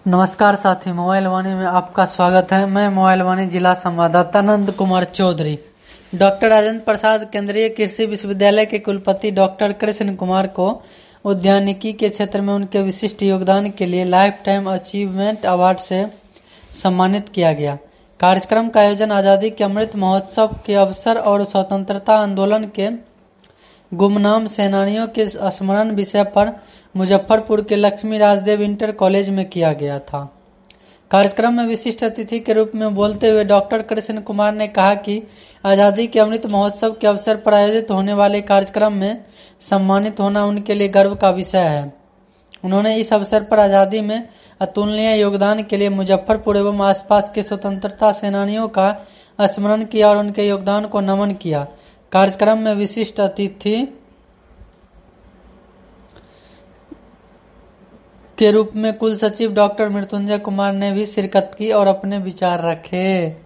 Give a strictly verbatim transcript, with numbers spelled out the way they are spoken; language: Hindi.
नमस्कार साथी, मोबाइल वाणी में आपका स्वागत है। मैं मोबाइल वाणी जिला संवाददाता नंद कुमार चौधरी। डॉक्टर राजेंद्र प्रसाद केंद्रीय कृषि विश्वविद्यालय के कुलपति डॉक्टर कृष्ण कुमार को उद्यानिकी के क्षेत्र में उनके विशिष्ट योगदान के लिए लाइफ टाइम अचीवमेंट अवार्ड से सम्मानित किया गया। कार्यक्रम का आयोजन आज़ादी के अमृत महोत्सव के अवसर और स्वतंत्रता आंदोलन के गुमनाम सेनानियों के स्मरण विषय पर मुजफ्फरपुर के लक्ष्मी राजदेव इंटर कॉलेज में किया गया था। कार्यक्रम में विशिष्ट अतिथि के रूप में बोलते हुए डॉक्टर कृष्ण कुमार ने कहा कि आज़ादी के अमृत महोत्सव के अवसर पर आयोजित होने वाले कार्यक्रम में सम्मानित होना उनके लिए गर्व का विषय है। उन्होंने इस अवसर पर आज़ादी में अतुलनीय योगदान के लिए मुजफ्फरपुर एवं आसपास के स्वतंत्रता सेनानियों का स्मरण किया और उनके योगदान को नमन किया। कार्यक्रम में विशिष्ट अतिथि के रूप में कुल सचिव डॉक्टर मृत्युंजय कुमार ने भी शिरकत की और अपने विचार रखे।